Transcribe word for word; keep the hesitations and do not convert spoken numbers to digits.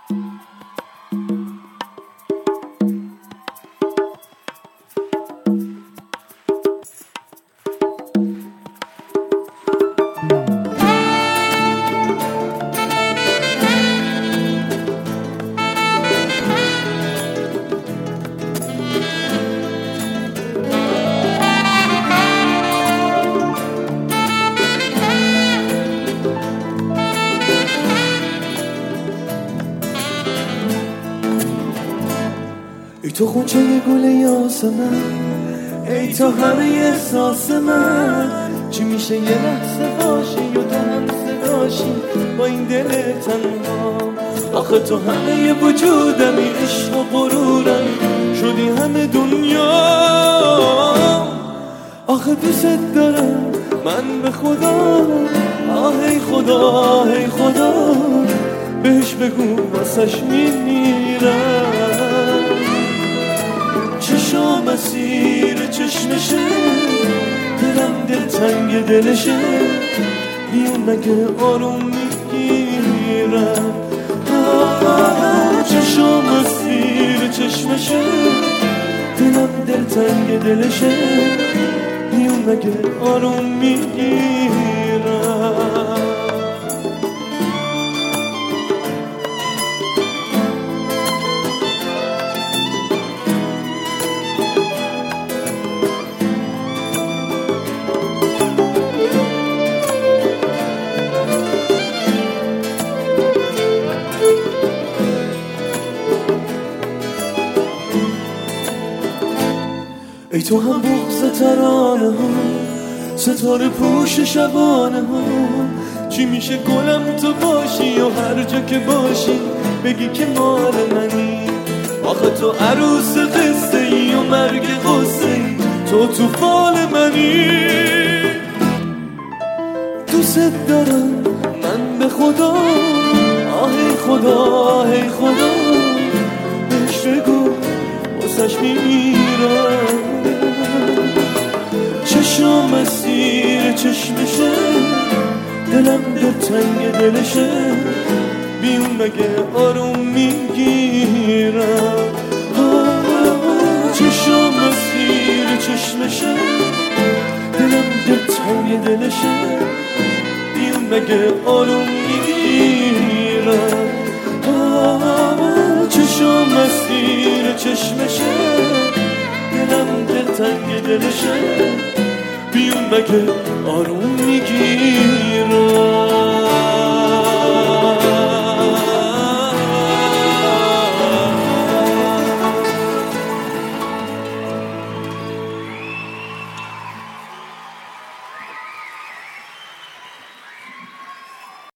ای تو خونچه گل یاسمن، ای تو همه احساس من. چی میشه یه لحظه باشی و تو هم صداشی با این دل تنها؟ آخه تو همه ی وجودمی، عشق و غرورمی، شدی همه دنیا. آخه دوست دارم من به خدا، آه ای خدا ای خدا، بهش بگو واسش میمیرم. چشام اسیر چشمشه، دلم دلتنگ دلشه، بیون مگه آروم میگیرم. چشام اسیر چشمشه، دلم دلتنگ دلشه، بیون مگه آروم میگیرم. ای تو هم بغض ترانه ها، ستاره پوش شبانه ها. چی میشه گلم تو باشی و هر جا که باشی بگی که مال منی؟ آخه تو عروس قصه ای و مرگ قصه ای، تو تو فال منی. دوست دارم من به خدا، آه ای خدا ای خدا، بهش بگو واسش میمیرم. چشام اسیر چشمشه، دلم دلتنگ دلشه، بیون مگه آروم میگیرم. چشام اسیر چشمشه، دلم دلتنگ دلشه، بیون مگه آروم میگیرم. چشام اسیر چشمشه، دلم دلتنگ دلشه، بیون مگه آروم میگیرم.